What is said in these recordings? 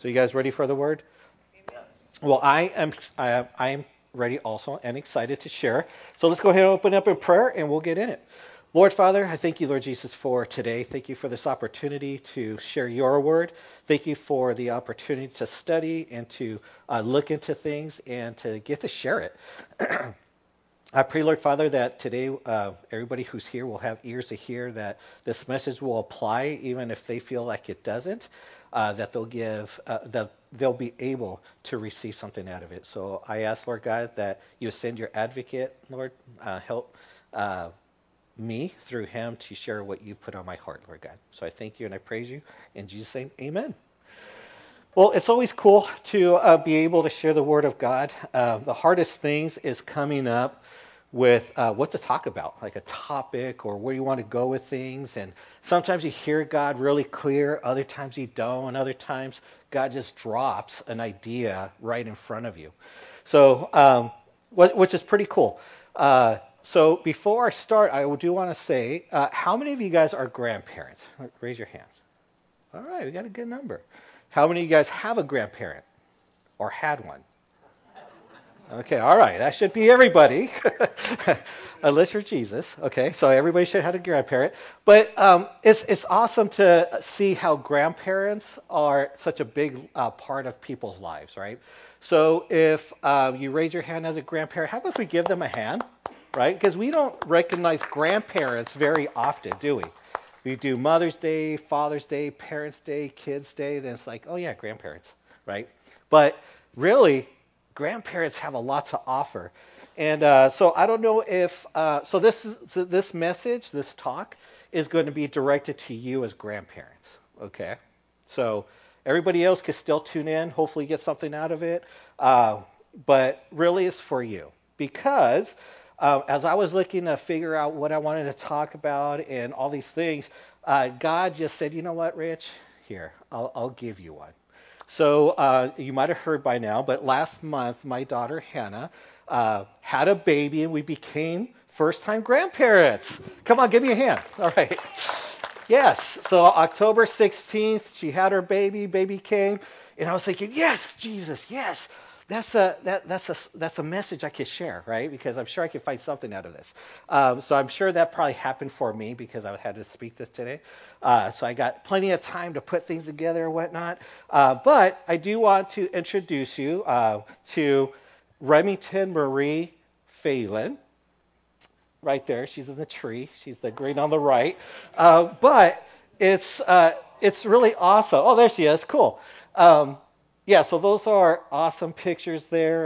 So you guys ready for the word? Well, I am ready also and excited to share. So let's go ahead and open up in prayer and we'll get in it. Lord Father, I thank you, Lord Jesus, for today. Thank you for this opportunity to share your word. Thank you for the opportunity to study and to look into things and to get to share it. I pray, Lord Father, that today everybody who's here will have ears to hear, that this message will apply even if they feel like it doesn't, that they'll be able to receive something out of it. So I ask, Lord God, that you send your advocate, Lord, help me through him to share what you've put on my heart, Lord God. So I thank you and I praise you. In Jesus' name, amen. Well, it's always cool to be able to share the word of God. The hardest things is coming up with what to talk about, like a topic or where you want to go with things. And sometimes you hear God really clear, other times you don't, and other times God just drops an idea right in front of you. So, which is pretty cool. So before I start, I do want to say, how many of you guys are grandparents? Raise your hands. All right, we got a good number. How many of you guys have a grandparent or had one? Okay, all right. That should be everybody, unless you're Jesus. Okay, so everybody should have a grandparent. But it's awesome to see how grandparents are such a big part of people's lives, right? So if you raise your hand as a grandparent, how about if we give them a hand, right? Because we don't recognize grandparents very often, do we? We do Mother's Day, Father's Day, Parents' Day, Kids' Day, then it's like, oh yeah, grandparents, right? But really, grandparents have a lot to offer. And so I don't know if so this message, this talk is going to be directed to you as grandparents. Okay, so everybody else can still tune in, hopefully get something out of it, but really it's for you because as I was looking to figure out what I wanted to talk about and all these things, God just said, you know what, Rich, here, I'll give you one. So you might have heard by now, but last month my daughter Hannah had a baby and we became first-time grandparents. Come on, give me a hand. All right. Yes. So October 16th, she had her baby. Baby came, and I was thinking, yes, Jesus, yes. That's a message I could share, right? Because I'm sure I could find something out of this. So I'm sure that probably happened for me because I had to speak this today. So I got plenty of time to put things together and whatnot. But I do want to introduce you to Remington Marie Phelan. Right there, she's in the tree. She's the green on the right. But it's really awesome. Oh, there she is. Cool. Yeah, so those are awesome pictures there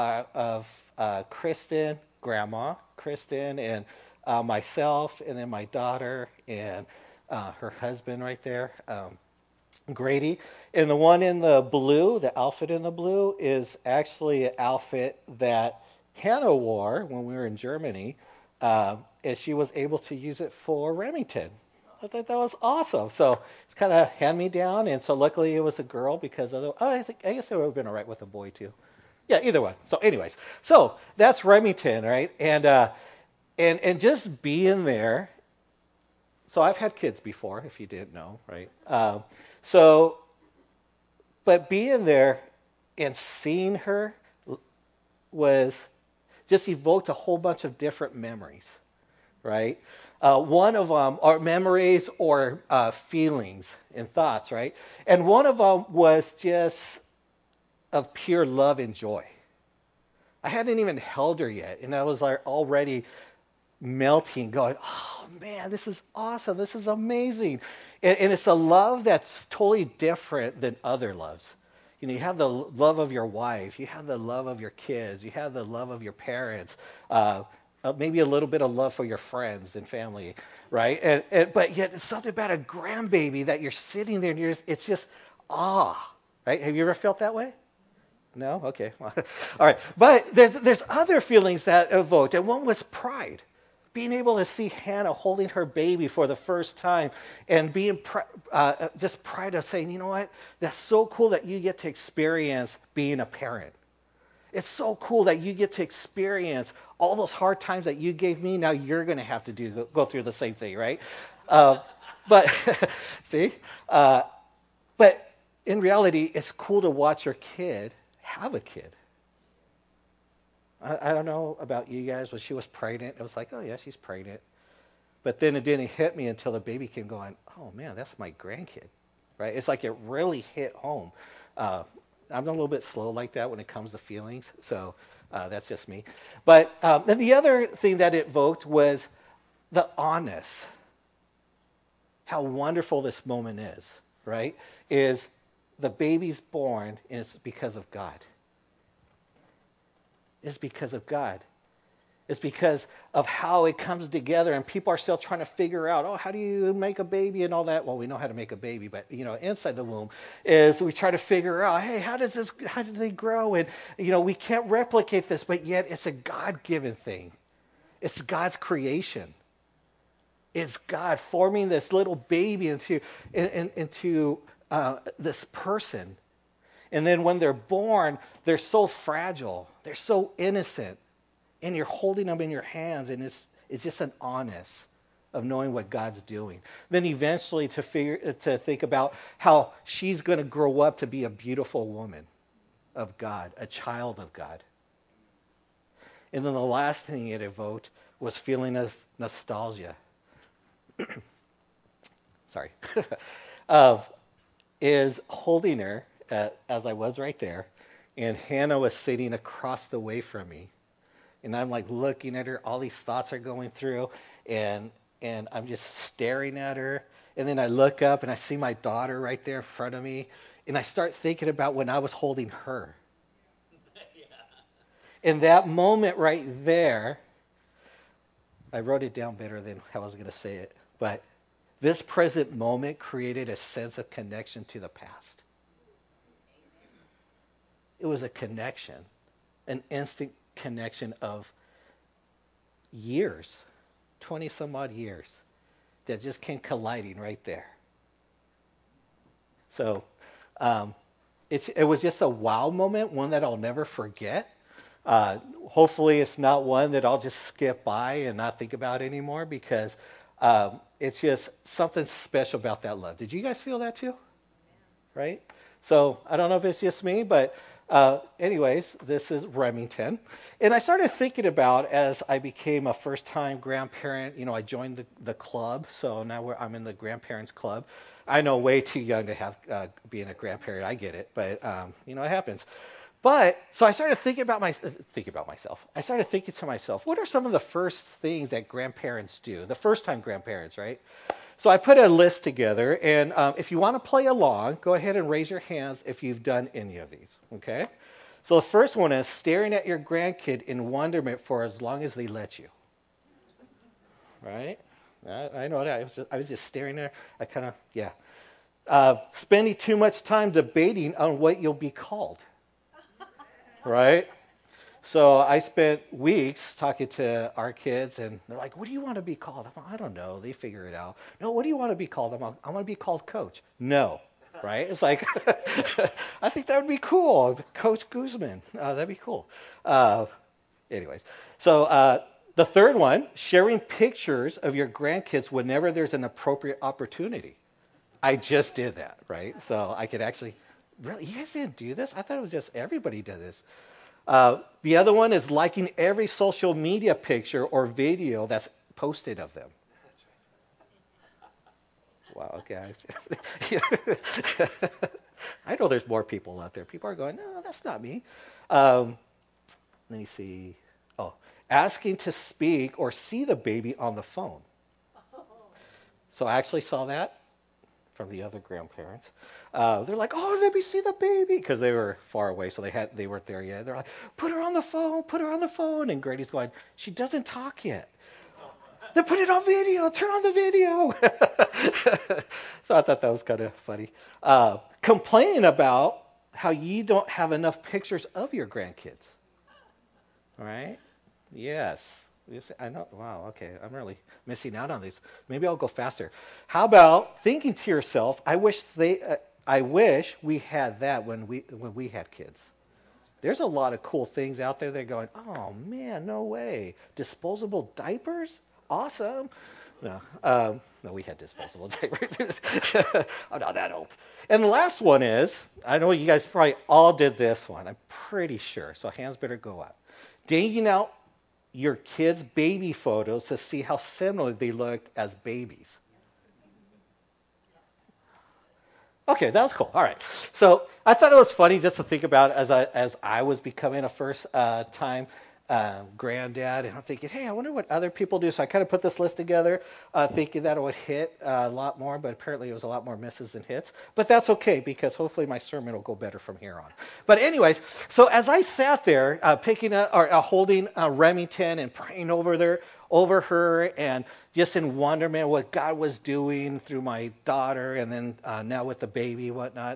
of Kristen, Grandma Kristen, and myself, and then my daughter and her husband right there, Grady. And the one in the blue, the outfit in the blue, is actually an outfit that Hannah wore when we were in Germany, and she was able to use it for Remington. I thought that was awesome. So it's kind of hand me down, and so luckily it was a girl because I guess it would have been all right with a boy too. Yeah, either one. So, anyways, so that's Remington, right? And just being there. So I've had kids before, if you didn't know, right? So, but being there and seeing her was just evoked a whole bunch of different memories, right? One of them are memories or feelings and thoughts, right? And one of them was just of pure love and joy. I hadn't even held her yet, and I was like already melting, going, oh man, this is awesome. This is amazing. And it's a love that's totally different than other loves. You know, you have the love of your wife, you have the love of your kids, you have the love of your parents, maybe a little bit of love for your friends and family, right? But yet it's something about a grandbaby that you're sitting there and it's just awe, right? Have you ever felt that way? No? Okay. All right. But there's other feelings that evoked, and one was pride. Being able to see Hannah holding her baby for the first time and being just pride of saying, you know what, that's so cool that you get to experience being a parent. It's so cool that you get to experience all those hard times that you gave me. Now you're going to have to go through the same thing, right? But see, but in reality, it's cool to watch your kid have a kid. I don't know about you guys. When she was pregnant, it was like, oh yeah, she's pregnant. But then it didn't hit me until the baby came going, oh man, that's my grandkid, right? It's like it really hit home. Uh, I'm a little bit slow like that when it comes to feelings, so that's just me. But then the other thing that it evoked was the honest, how wonderful this moment is, right? Is the baby's born and it's because of God. It's because of God. It's because of how it comes together, and people are still trying to figure out, oh, how do you make a baby and all that? Well, we know how to make a baby, but inside the womb is we try to figure out, hey, how do they grow? And we can't replicate this, but yet it's a God-given thing. It's God's creation. It's God forming this little baby into this person. And then when they're born, they're so fragile. They're so innocent. And you're holding them in your hands, and it's just an honest of knowing what God's doing. Then eventually to think about how she's going to grow up to be a beautiful woman of God, a child of God. And then the last thing it evoked was feeling of nostalgia. Sorry. Is holding her as I was right there, and Hannah was sitting across the way from me. And I'm like looking at her, all these thoughts are going through, and I'm just staring at her. And then I look up and I see my daughter right there in front of me, and I start thinking about when I was holding her. Yeah. In that moment right there, I wrote it down better than how I was going to say it, but this present moment created a sense of connection to the past. It was a connection, an instant connection of years, 20 some odd years, that just came colliding right there. So it was just a wow moment, one that I'll never forget. Hopefully it's not one that I'll just skip by and not think about anymore, because it's just something special about that love. Did you guys feel that too? Right? So I don't know if it's just me, but anyways, this is Remington. And I started thinking about, as I became a first-time grandparent, I joined the club, so now I'm in the grandparents club. I know, way too young to have being a grandparent. I get it, but it happens. But so I started thinking about myself. I started thinking to myself, what are some of the first things that grandparents do? The first-time grandparents, right? So I put a list together, and if you want to play along, go ahead and raise your hands if you've done any of these, okay? So the first one is staring at your grandkid in wonderment for as long as they let you, right? I know that. I was just staring there. I kind of, yeah. Spending too much time debating on what you'll be called, right? So I spent weeks talking to our kids, and they're like, what do you want to be called? I'm like, I don't know. They figure it out. No, what do you want to be called? I'm like, I want to be called Coach. No, right? It's like, I think that would be cool. Coach Guzman. That'd be cool. Anyways, so the third one, sharing pictures of your grandkids whenever there's an appropriate opportunity. I just did that, right? So I could actually, really, you guys didn't do this? I thought it was just everybody did this. The other one is liking every social media picture or video that's posted of them. Wow, okay. I know there's more people out there. People are going, no, that's not me. Let me see. Oh, asking to speak or see the baby on the phone. So I actually saw that from the other grandparents. They're like, oh, let me see the baby, because they were far away, so they weren't there yet. They're like, put her on the phone. And Grady's going, she doesn't talk yet. Then put it on video. Turn on the video. So I thought that was kind of funny. Complaining about how you don't have enough pictures of your grandkids. All right? Yes. I know. Wow. Okay. I'm really missing out on these. Maybe I'll go faster. How about thinking to yourself, I wish we had that when we had kids. There's a lot of cool things out there. They're going, oh man, no way. Disposable diapers? Awesome. No, no, we had disposable diapers. I'm not that old. And the last one is, I know you guys probably all did this one. I'm pretty sure. So hands better go up. Digging out your kids' baby photos to see how similar they looked as babies. Okay, that was cool. All right. So I thought it was funny just to think about as I was becoming a first time granddad, and I'm thinking, hey, I wonder what other people do. So I kind of put this list together, thinking that it would hit a lot more, but apparently it was a lot more misses than hits. But that's okay because hopefully my sermon will go better from here on. But anyways, so as I sat there picking up or holding Remington and praying over her and just in wonderment what God was doing through my daughter and then now with the baby and whatnot,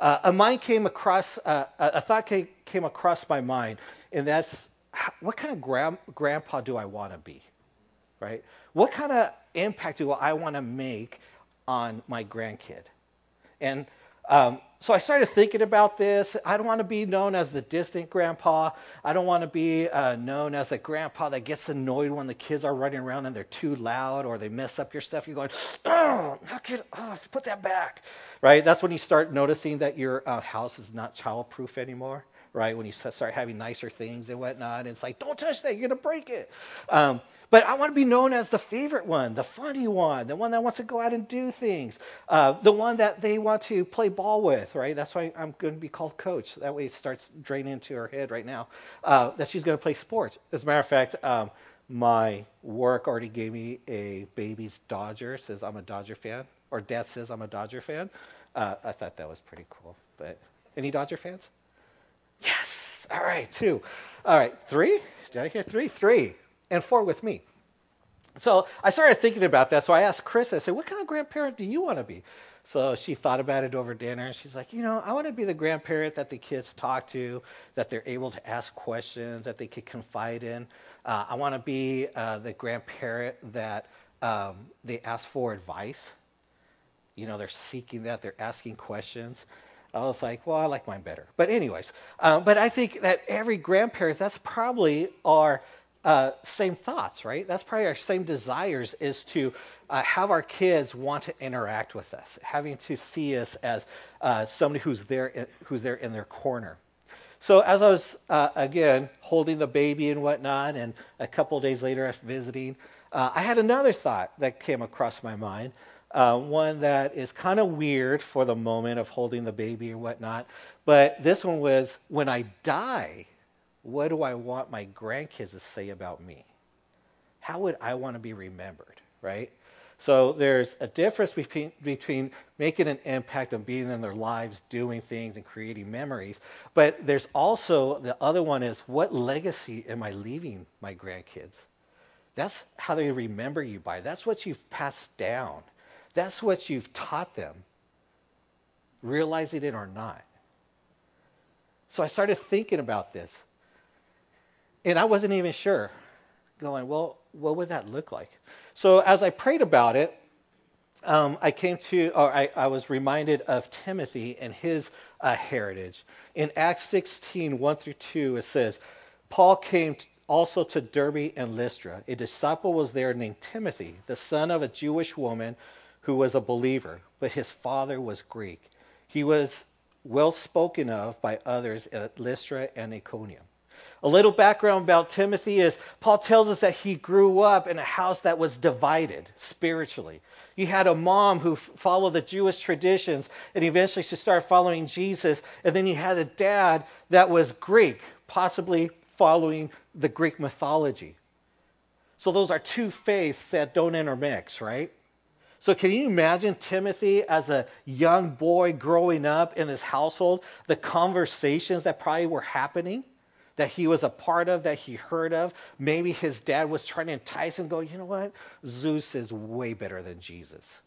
a thought came across my mind, and that's what kind of grandpa do I want to be, right? What kind of impact do I want to make on my grandkid? And so I started thinking about this. I don't want to be known as the distant grandpa. I don't want to be known as the grandpa that gets annoyed when the kids are running around and they're too loud or they mess up your stuff. You're going, oh, knock it off, put that back, right? That's when you start noticing that your house is not childproof anymore, right? When you start having nicer things and whatnot, and it's like, don't touch that, you're gonna break it. But I want to be known as the favorite one, the funny one, the one that wants to go out and do things, the one that they want to play ball with, right? That's why I'm going to be called coach. That way it starts draining into her head right now that she's going to play sports. As a matter of fact, my work already gave me a baby's Dodger, says I'm a Dodger fan, or Dad says I'm a Dodger fan. I thought that was pretty cool. But any Dodger fans? Yes. All right, 2. All right, 3? Did I hear 3? 3. And 4 with me. So I started thinking about that. So I asked Chris, I said, what kind of grandparent do you want to be? So she thought about it over dinner. And she's like, I want to be the grandparent that the kids talk to, that they're able to ask questions, that they could confide in. I want to be the grandparent that they ask for advice. They're seeking that. They're asking questions. I was like, well, I like mine better. But anyways, but I think that every grandparent, that's probably our same thoughts, right? That's probably our same desires is to have our kids want to interact with us, having to see us as somebody who's there in their corner. So as I was, again, holding the baby and whatnot, and a couple of days later after visiting, I had another thought that came across my mind, one that is kind of weird for the moment of holding the baby and whatnot. But this one was, when I die, what do I want my grandkids to say about me? How would I want to be remembered, right? So there's a difference between making an impact and being in their lives, doing things and creating memories. But there's also the other one is, what legacy am I leaving my grandkids? That's how they remember you by. That's what you've passed down. That's what you've taught them, realizing it or not. So I started thinking about this. And I wasn't even sure, going, well, what would that look like? So as I prayed about it, I was reminded of Timothy and his heritage. In Acts 16, 1 through 2, it says, Paul came also to Derbe and Lystra. A disciple was there named Timothy, the son of a Jewish woman who was a believer, but his father was Greek. He was well spoken of by others at Lystra and Iconium. A little background about Timothy is Paul tells us that he grew up in a house that was divided spiritually. You had a mom who followed the Jewish traditions and eventually she started following Jesus. And then you had a dad that was Greek, possibly following the Greek mythology. So those are two faiths that don't intermix, right? So can you imagine Timothy as a young boy growing up in his household, the conversations that probably were happening, that he was a part of, that he heard of? Maybe his dad was trying to entice him, go, you know what? Zeus is way better than Jesus.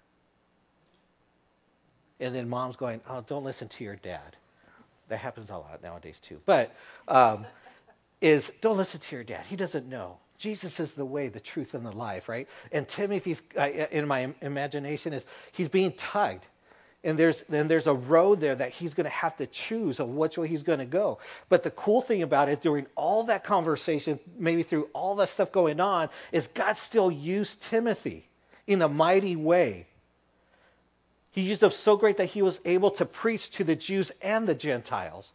And then mom's going, oh, don't listen to your dad. That happens a lot nowadays too. But don't listen to your dad. He doesn't know. Jesus is the way, the truth, and the life, right? And Timothy's, in my imagination, he's being tugged. And there's a road there that he's going to have to choose of which way he's going to go. But the cool thing about it, during all that conversation, maybe through all that stuff going on, is God still used Timothy. in a mighty way. He used them so great that he was able to preach to the Jews and the Gentiles.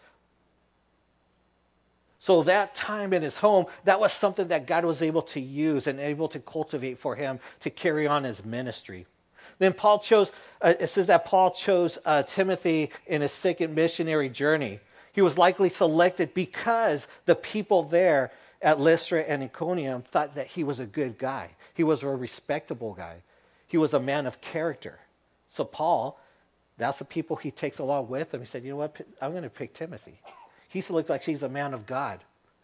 So that time in his home, that was something that God was able to use and able to cultivate for him to carry on his ministry. Then Paul chose, it says that Paul chose Timothy in his second missionary journey. He was likely selected because the people there at Lystra and Iconium thought that he was a good guy. He was a respectable guy. He was a man of character. So Paul, that's the people he takes along with him. He said, you know what, I'm going to pick Timothy. He looks like he's a man of God.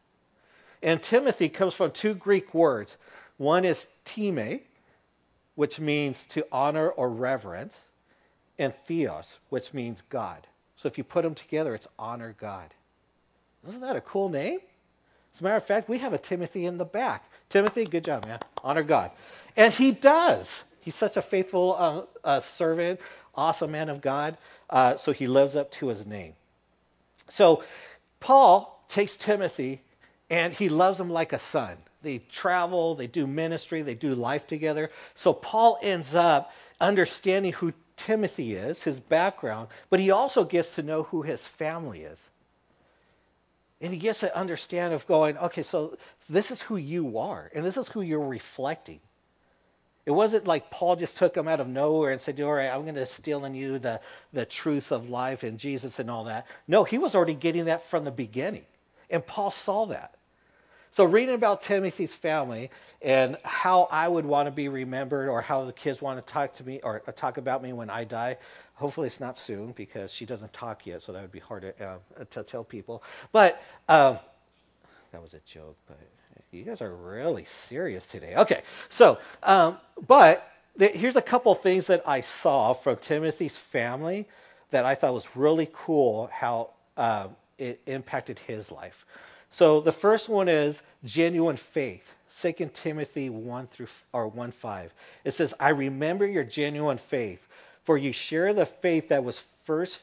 And Timothy comes from two Greek words. One is time, which means to honor or reverence, and theos, which means God. So if you put them together, it's honor God. Isn't that a cool name? As a matter of fact, we have a Timothy in the back. Timothy, good job, man. Honor God. And he does. He's such a faithful servant, awesome man of God. So he lives up to his name. So Paul takes Timothy and he loves him like a son. They travel, they do ministry, they do life together. So Paul ends up understanding who Timothy is, his background, but he also gets to know who his family is. And he gets to understand of going, okay, so this is who you are, and this is who you're reflecting. It wasn't like Paul just took him out of nowhere and said, all right, I'm going to instill in you the truth of life and Jesus and all that. No, he was already getting that from the beginning. And Paul saw that. So reading about Timothy's family and how I would want to be remembered, or how the kids want to talk to me or talk about me when I die, hopefully it's not soon because she doesn't talk yet, so that would be hard to tell people. But that was a joke, but you guys are really serious today. Okay, so, here's a couple things that I saw from Timothy's family that I thought was really cool how it impacted his life. So the first one is genuine faith. 2 Timothy 1:5. It says, I remember your genuine faith, for you share the faith that first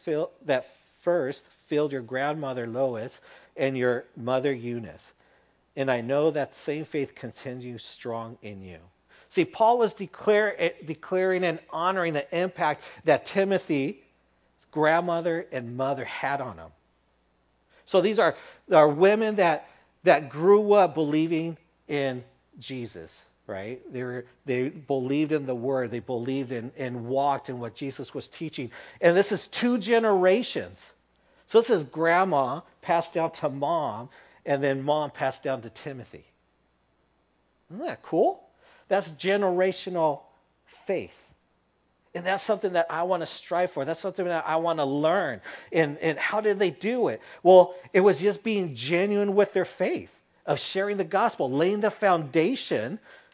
filled your grandmother Lois and your mother Eunice. And I know that same faith continues strong in you. See, Paul was declaring and honoring the impact that Timothy's grandmother and mother had on him. So these are women that grew up believing in Jesus, right? They believed in the Word. They believed in and walked in what Jesus was teaching. And this is 2 generations. So this is grandma passed down to mom, and then mom passed down to Timothy. Isn't that cool? That's generational faith. And that's something that I want to strive for. That's something that I want to learn. And how did they do it? Well, it was just being genuine with their faith, of sharing the gospel, laying the foundation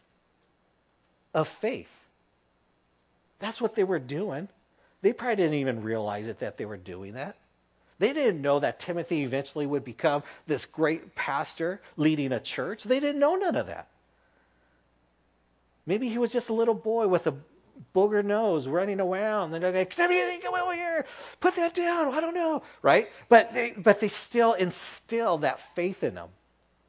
of faith. That's what they were doing. They probably didn't even realize it that they were doing that. They didn't know that Timothy eventually would become this great pastor leading a church. They didn't know none of that. Maybe he was just a little boy with a booger nose running around. And they're like, Timothy, come over here. Put that down. I don't know. Right? But they still instilled that faith in them.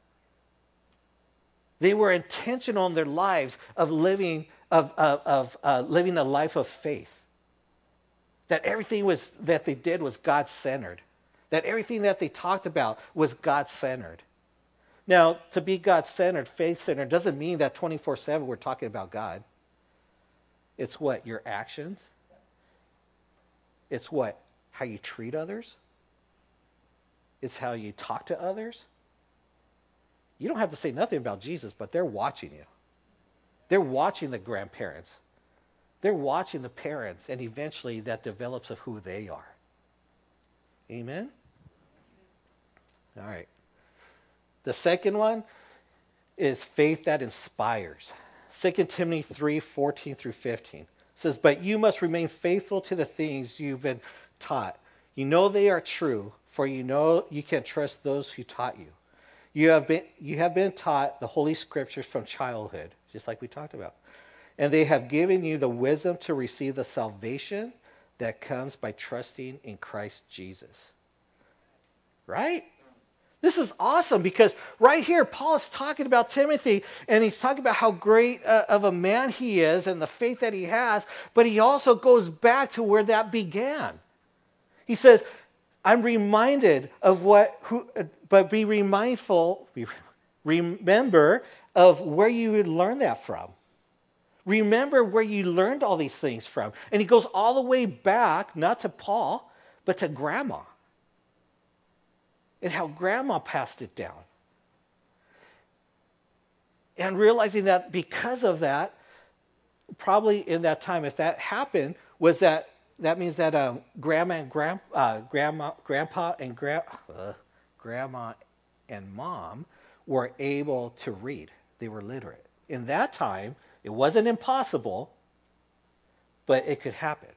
They were intentional in their lives of living living a life of faith. That everything that they did was God-centered. That everything that they talked about was God-centered. Now, to be God-centered, faith-centered, doesn't mean that 24/7 we're talking about God. It's what? Your actions. It's what? How you treat others. It's how you talk to others. You don't have to say nothing about Jesus, but they're watching you. They're watching the grandparents. They're watching the parents, and eventually that develops of who they are. Amen? All right. The second one is faith that inspires. 2 Timothy 3:14 through 15 says, but you must remain faithful to the things you've been taught. You know they are true, for you know you can trust those who taught you. You have been taught the Holy Scriptures from childhood, just like we talked about. And they have given you the wisdom to receive the salvation that comes by trusting in Christ Jesus. Right? This is awesome because right here, Paul is talking about Timothy and he's talking about how great of a man he is and the faith that he has, but he also goes back to where that began. He says, I'm reminded of but be remember of where you learned that from. Remember where you learned all these things from. And he goes all the way back, not to Paul, but to Grandma. And how Grandma passed it down. And realizing that because of that, probably in that time, if that happened, was that means that Grandma and Mom were able to read. They were literate. In that time, it wasn't impossible, but it could happen.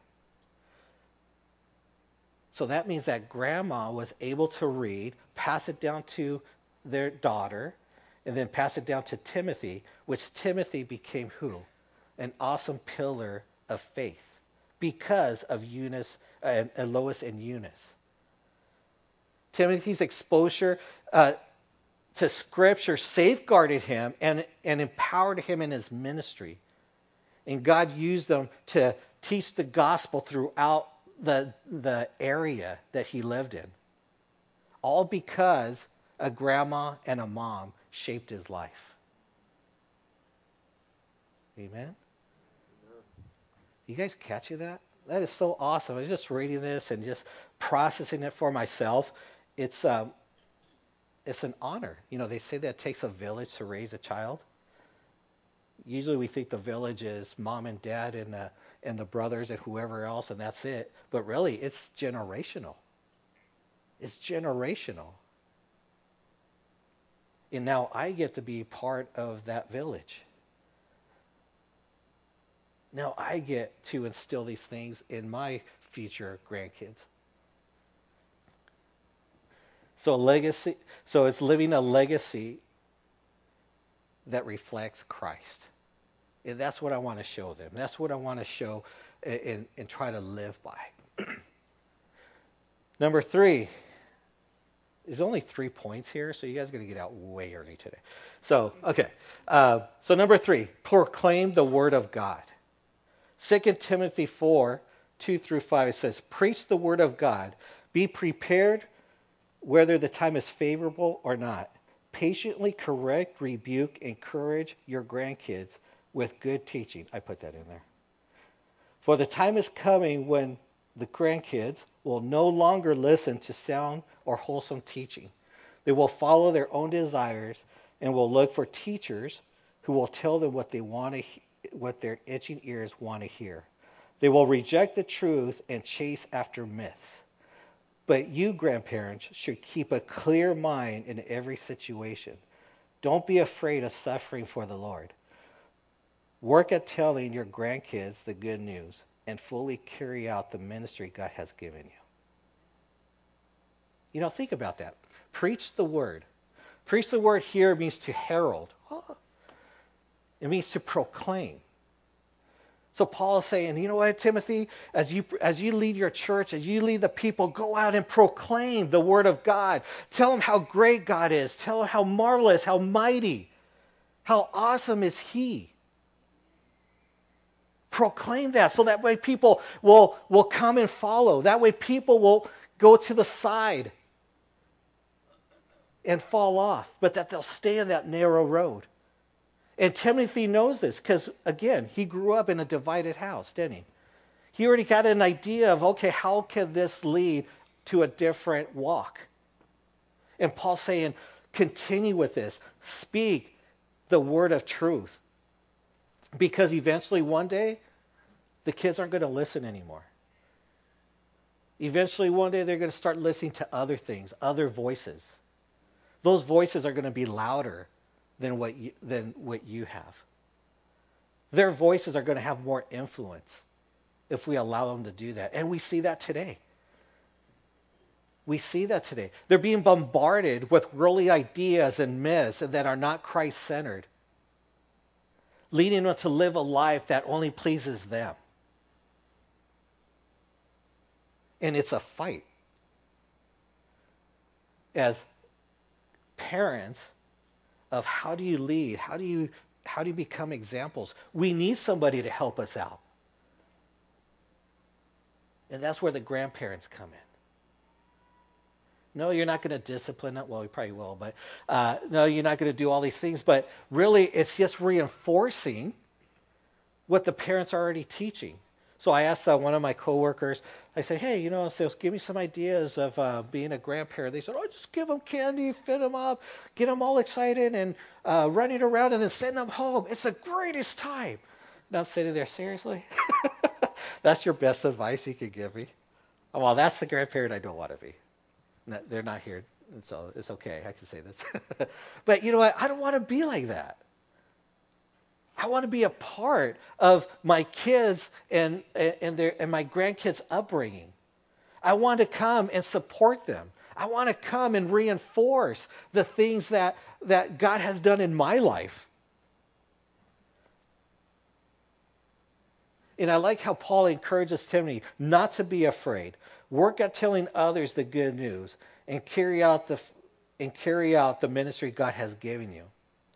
So that means that Grandma was able to read, pass it down to their daughter, and then pass it down to Timothy, which Timothy became who? An awesome pillar of faith because of Eunice, Lois and Eunice. Timothy's exposure to Scripture safeguarded him and empowered him in his ministry. And God used them to teach the gospel throughout the area that he lived in. All because a grandma and a mom shaped his life. Amen? You guys catching that? That is so awesome. I was just reading this and just processing it for myself. It's an honor. You know, they say that it takes a village to raise a child. Usually we think the village is mom and dad and the brothers and whoever else, and that's it. But really, it's generational. It's generational. And now I get to be part of that village. Now I get to instill these things in my future grandkids. So legacy. So it's living a legacy that reflects Christ. And that's what I want to show them. That's what I want to show and try to live by. Number 3. There's only 3 points here, so you guys are going to get out way early today. So, okay. So number 3, proclaim the word of God. 2 Timothy 4, 2 through 5, it says, preach the word of God. Be prepared whether the time is favorable or not. Patiently correct, rebuke, encourage your grandkids with good teaching. I put that in there. For the time is coming when the grandkids will no longer listen to sound or wholesome teaching. They will follow their own desires and will look for teachers who will tell them what what their itching ears want to hear. They will reject the truth and chase after myths. But you, grandparents, should keep a clear mind in every situation. Don't be afraid of suffering for the Lord. Work at telling your grandkids the good news and fully carry out the ministry God has given you. You know, think about that. Preach the word. Preach the word here means to herald. It means to proclaim. So Paul is saying, you know what, Timothy, as you lead your church, as you lead the people, go out and proclaim the word of God. Tell them how great God is. Tell them how marvelous, how mighty, how awesome is he. Proclaim that so that way people will come and follow. That way people will go to the side and fall off, but that they'll stay on that narrow road. And Timothy knows this because, again, he grew up in a divided house, didn't he? He already got an idea of, okay, how can this lead to a different walk? And Paul's saying, continue with this. Speak the word of truth. Because eventually one day, the kids aren't going to listen anymore. Eventually one day, they're going to start listening to other things, other voices. Those voices are going to be louder than what you have. Their voices are going to have more influence if we allow them to do that. And we see that today. We see that today. They're being bombarded with worldly ideas and myths that are not Christ-centered, leading them to live a life that only pleases them. And it's a fight. As parents of how do you lead? How do you become examples? We need somebody to help us out. And that's where the grandparents come in. No, you're not going to discipline it. Well, you probably will, but no, you're not going to do all these things. But really, it's just reinforcing what the parents are already teaching. So I asked one of my coworkers, I said, hey, so give me some ideas of being a grandparent. They said, oh, just give them candy, fit them up, get them all excited and running around and then send them home. It's the greatest time. And I'm sitting there, seriously? That's your best advice you could give me? Oh, well, that's the grandparent I don't want to be. No, they're not here, so it's okay. I can say this. But you know what? I don't want to be like that. I want to be a part of my kids and my grandkids' upbringing. I want to come and support them. I want to come and reinforce the things that God has done in my life. And I like how Paul encourages Timothy not to be afraid. Work at telling others the good news and carry out the ministry God has given you.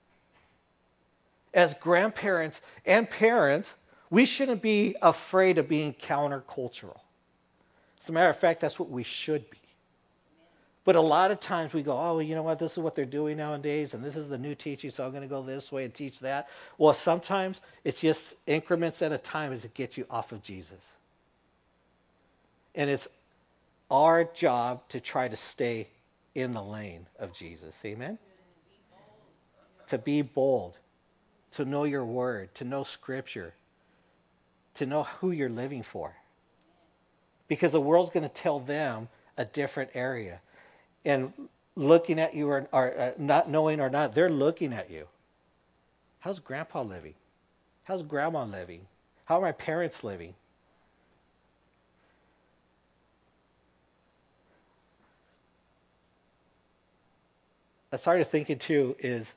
As grandparents and parents, we shouldn't be afraid of being countercultural. As a matter of fact, that's what we should be. But a lot of times we go, oh, well, you know what, this is what they're doing nowadays, and this is the new teaching, so I'm going to go this way and teach that. Well, sometimes it's just increments at a time as it gets you off of Jesus. And it's our job to try to stay in the lane of Jesus. Amen? To be bold. To know your word, to know scripture, to know who you're living for. Because the world's going to tell them a different area. And looking at you or not knowing or not, they're looking at you. How's grandpa living? How's grandma living? How are my parents living? I started thinking too is,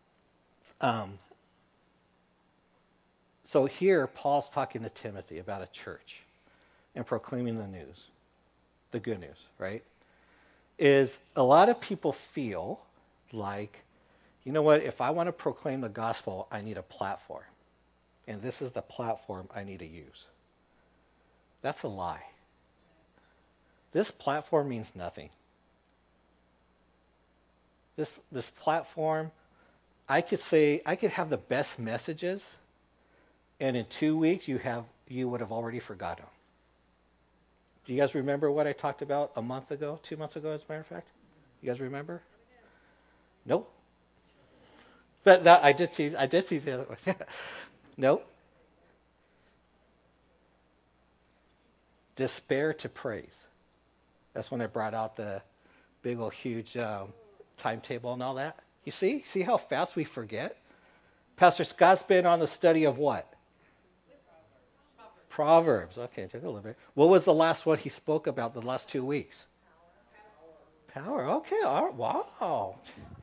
so here Paul's talking to Timothy about a church and proclaiming the news, the good news, right? Is a lot of people feel like, you know what, if I want to proclaim the gospel, I need a platform. And this is the platform I need to use. That's a lie. This platform means nothing. This platform, I could have the best messages, and in 2 weeks you would have already forgotten them. Do you guys remember what I talked about a month ago, 2 months ago, as a matter of fact? You guys remember? Nope. But that, I did see the other one. Nope. Despair to praise. That's when I brought out the big old huge timetable and all that. You see how fast we forget? Pastor Scott's been on the study of what? Proverbs. Okay, took a little bit. What was the last one he spoke about the last 2 weeks? Power. Okay. All right. Wow.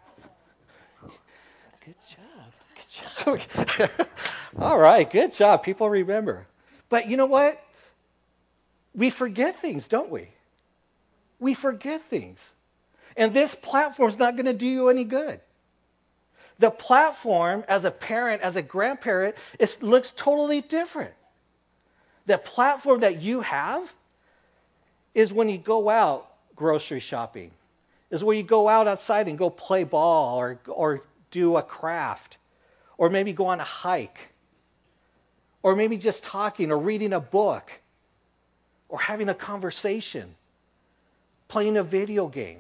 Good job. All right. Good job. People remember. But you know what? We forget things, don't we? We forget things. And this platform's not going to do you any good. The platform as a parent, as a grandparent, it looks totally different. The platform that you have is when you go out grocery shopping, is where you go out outside and go play ball or do a craft, or maybe go on a hike, or maybe just talking or reading a book, or having a conversation, playing a video game.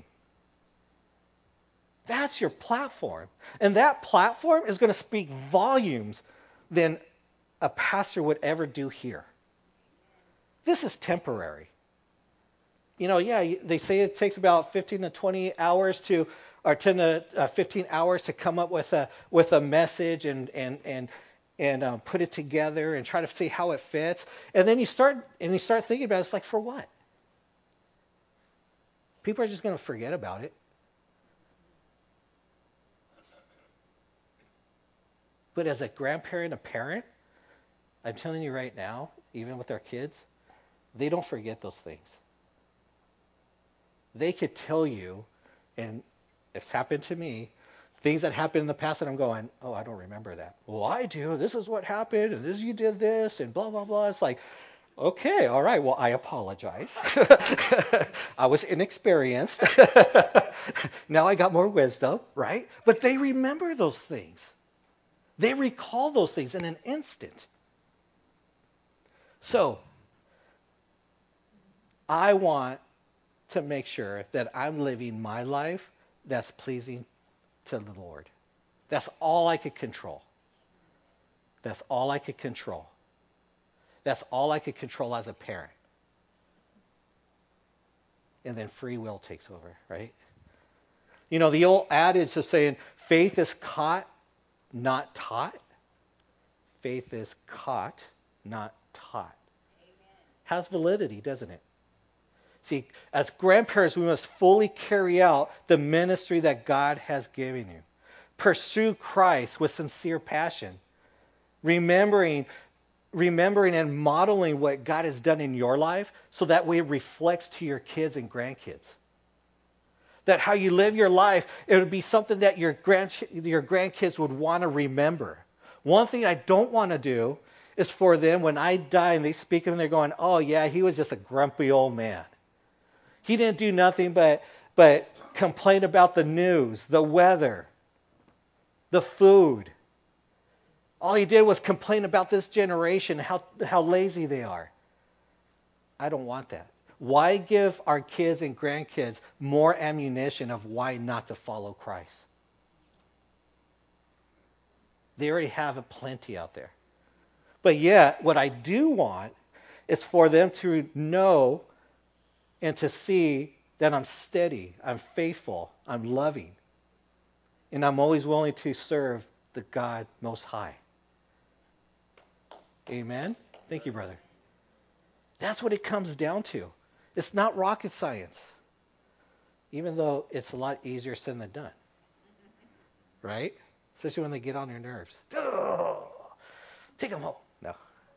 That's your platform. And that platform is going to speak volumes than a pastor would ever do here. This is temporary. They say it takes about 15 to 20 hours or 10 to 15 hours to come up with a message and put it together and try to see how it fits. And then you start thinking about it. It's like, for what? People are just going to forget about it. But as a grandparent, a parent, I'm telling you right now, even with our kids, they don't forget those things. They could tell you, and It's happened to me. Things that happened in the past that I'm going, oh, I don't remember that. Well, I do. This is what happened, and this you did this, and blah blah blah. It's like, okay, all right. Well, I apologize. I was inexperienced. Now I got more wisdom, right? But they remember those things. They recall those things in an instant. So I want to make sure that I'm living my life that's pleasing to the Lord. That's all I could control. That's all I could control. That's all I could control as a parent. And then free will takes over, right? You know, the old adage is saying faith is caught, not taught. Faith is caught, not taught. Has validity, doesn't it? See, as grandparents, we must fully carry out the ministry that God has given you. Pursue Christ with sincere passion, remembering and modeling what God has done in your life so that way it reflects to your kids and grandkids. That how you live your life, it would be something that your grandkids would want to remember. One thing I don't want to do is for them, when I die and they speak of him, they're going, oh yeah, he was just a grumpy old man. He didn't do nothing but complain about the news, the weather, the food. All he did was complain about this generation, how lazy they are. I don't want that. Why give our kids and grandkids more ammunition of why not to follow Christ? They already have a plenty out there. But yet, what I do want is for them to know and to see that I'm steady, I'm faithful, I'm loving, and I'm always willing to serve the God Most High. Amen? Thank you, brother. That's what it comes down to. It's not rocket science, even though it's a lot easier said than done. Right? Especially when they get on your nerves. Oh, take them home. No.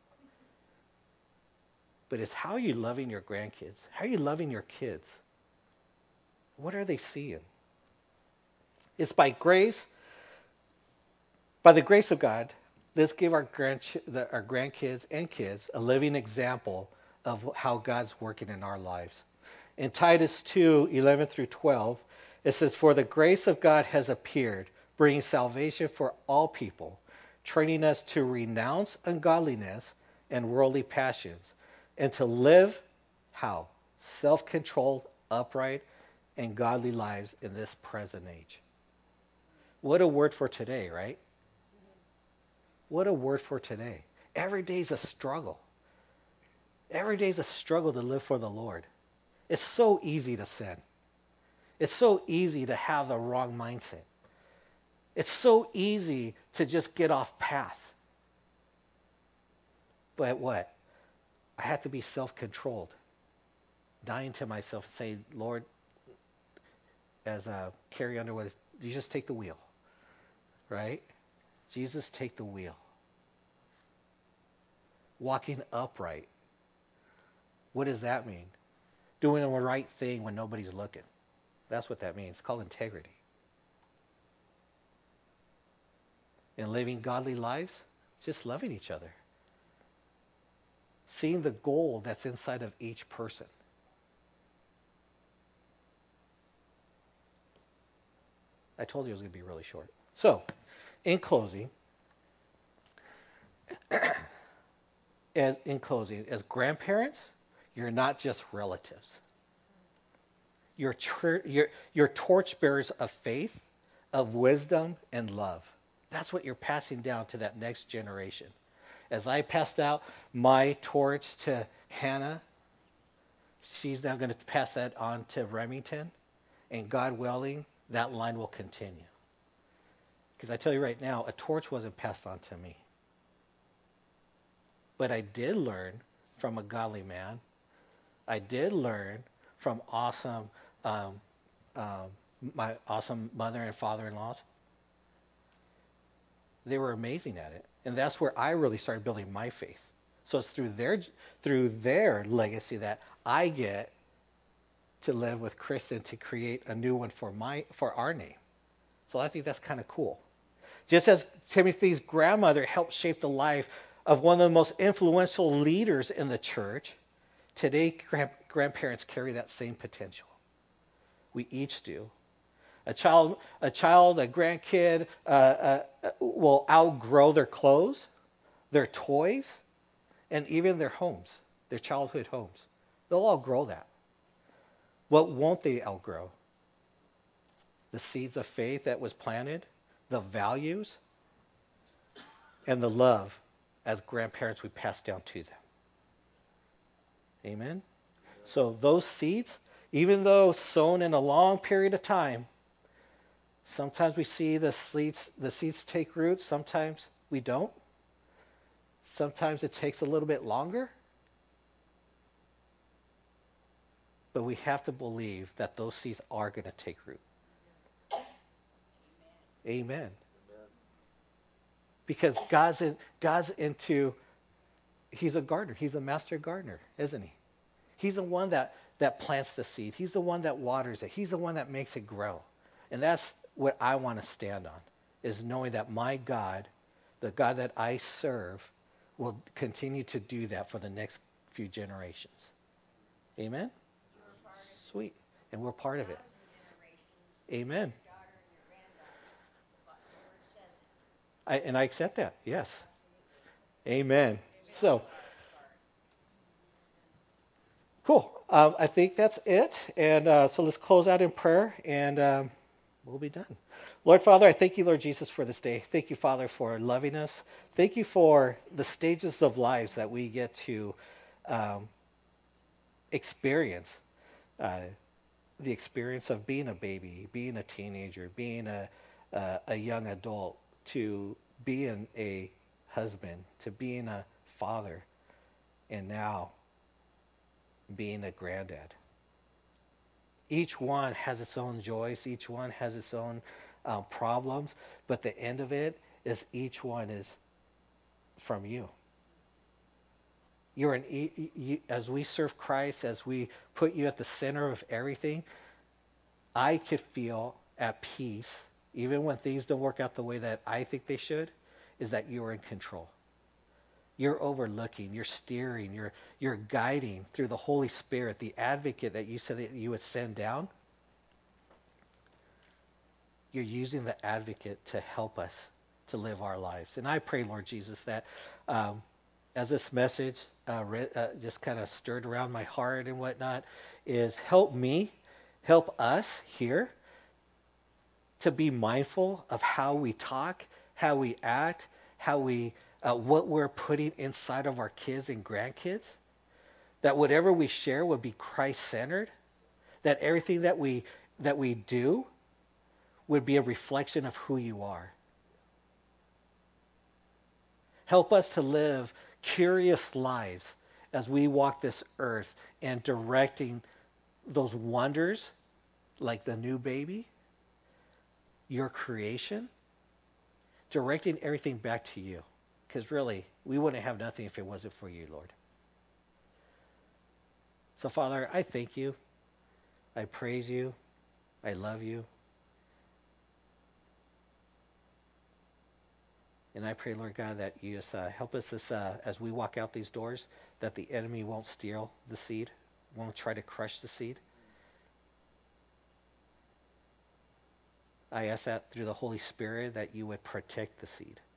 But it's how are you loving your grandkids? How are you loving your kids? What are they seeing? It's by grace, by the grace of God, let's give our grandkids and kids a living example of how God's working in our lives. In Titus 2:11 through 12, it says, for the grace of God has appeared, bringing salvation for all people, training us to renounce ungodliness and worldly passions, and to live, how? Self-controlled, upright, and godly lives in this present age. What a word for today, right? What a word for today. Every day is a struggle. Every day is a struggle to live for the Lord. It's so easy to sin. It's so easy to have the wrong mindset. It's so easy to just get off path. But what? I have to be self-controlled. Dying to myself and say, Lord, as Carrie Underwood, you just take the wheel. Right? Jesus, take the wheel. Walking upright. What does that mean? Doing the right thing when nobody's looking. That's what that means. It's called integrity. And living godly lives, just loving each other. Seeing the goal that's inside of each person. I told you it was going to be really short. So, in closing, as grandparents, you're not just relatives. You're torchbearers of faith, of wisdom, and love. That's what you're passing down to that next generation. As I passed out my torch to Hannah, she's now going to pass that on to Remington, and God willing, that line will continue. Because I tell you right now, a torch wasn't passed on to me. But I did learn from a godly man. I did learn from my awesome mother and father-in-laws. They were amazing at it. And that's where I really started building my faith. So it's through their legacy that I get to live with Kristen to create a new one for our name. So I think that's kind of cool. Just as Timothy's grandmother helped shape the life of one of the most influential leaders in the church, today grandparents carry that same potential. We each do. A grandkid will outgrow their clothes, their toys, and even their homes, their childhood homes. They'll outgrow that. What won't they outgrow? The seeds of faith that was planted, the values, and the love as grandparents we pass down to them. Amen? So those seeds, even though sown in a long period of time, sometimes we see the seeds take root, sometimes we don't. Sometimes it takes a little bit longer. But we have to believe that those seeds are going to take root. Amen. Because God's into, he's a gardener. He's a master gardener, isn't he? He's the one that plants the seed. He's the one that waters it. He's the one that makes it grow. And that's what I want to stand on, is knowing that my God, the God that I serve, will continue to do that for the next few generations. Amen? Sweet. And we're part of it. Amen. I accept that. Yes. Amen. So, cool. I think that's it. And so let's close out in prayer, and we'll be done. Lord Father, I thank you, Lord Jesus, for this day. Thank you, Father, for loving us. Thank you for the stages of lives that we get to experience. The experience of being a baby, being a teenager, being a young adult, to being a husband, to being a father, and now being a granddad. Each one has its own joys. Each one has its own problems. But the end of it is each one is from you. As we serve Christ, as we put you at the center of everything, I could feel at peace, even when things don't work out the way that I think they should, is that you're in control. You're overlooking, you're steering, you're guiding through the Holy Spirit, the advocate that you said that you would send down. You're using the advocate to help us to live our lives. And I pray, Lord Jesus, that as this message just kind of stirred around my heart and whatnot, is help us here to be mindful of how we talk, how we act, what we're putting inside of our kids and grandkids. That whatever we share would be Christ-centered. That everything that we do would be a reflection of who you are. Help us to live curious lives as we walk this earth, and directing those wonders like the new baby, your creation, directing everything back to you. Because really, we wouldn't have nothing if it wasn't for you, Lord. So, Father, I thank you. I praise you. I love you. And I pray, Lord God, that you just help us as we walk out these doors, that the enemy won't steal the seed, won't try to crush the seed. I ask that through the Holy Spirit that you would protect the seed.